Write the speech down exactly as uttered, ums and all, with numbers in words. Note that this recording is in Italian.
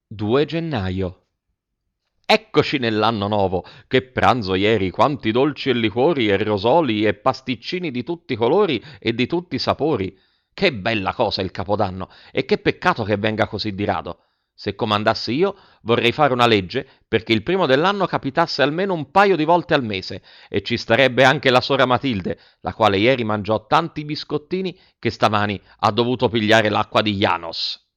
due gennaio. Eccoci nell'anno nuovo, che pranzo ieri, quanti dolci e liquori e rosoli e pasticcini di tutti i colori e di tutti i sapori. Che bella cosa il Capodanno, e che peccato che venga così di rado. Se comandassi io, vorrei fare una legge perché il primo dell'anno capitasse almeno un paio di volte al mese, e ci starebbe anche la sora Matilde, la quale ieri mangiò tanti biscottini che stamani ha dovuto pigliare l'acqua di Janos.